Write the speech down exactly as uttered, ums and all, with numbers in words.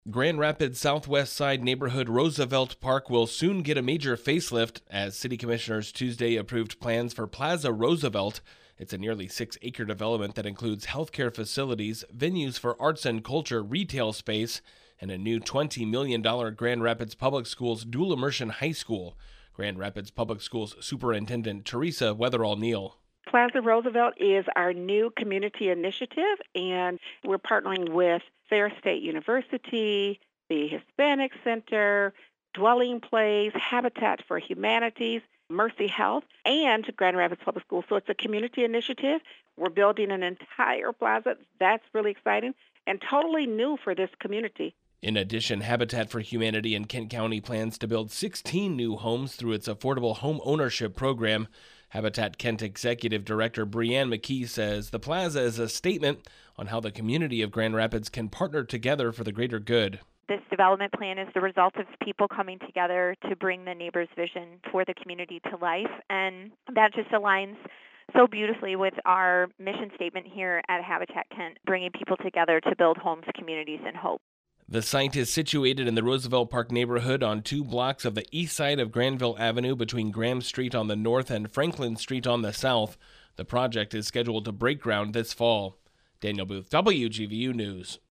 Grand Rapids Southwest Side neighborhood Roosevelt Park will soon get a major facelift as city commissioners Tuesday approved plans for Plaza Roosevelt. It's a nearly six-acre development that includes healthcare facilities, venues for arts and culture, retail space, and a new twenty million dollars Grand Rapids Public Schools dual immersion high school. Grand Rapids Public Schools Superintendent Teresa Weatherall-Neal. Plaza Roosevelt is our new community initiative, and we're partnering with Fair State University, the Hispanic Center, Dwelling Place, Habitat for Humanities, Mercy Health, and Grand Rapids Public Schools. So it's a community initiative. We're building an entire plaza. That's really exciting and totally new for this community. In addition, Habitat for Humanity in Kent County plans to build sixteen new homes through its affordable home ownership program. Habitat Kent Executive Director Breanne McKee says the plaza is a statement on how the community of Grand Rapids can partner together for the greater good. This development plan is the result of people coming together to bring the neighbors' vision for the community to life, and that just aligns so beautifully with our mission statement here at Habitat Kent, bringing people together to build homes, communities, and hope. The site is situated in the Roosevelt Park neighborhood on two blocks of the east side of Granville Avenue between Graham Street on the north and Franklin Street on the south. The project is scheduled to break ground this fall. Daniel Booth, W G V U News.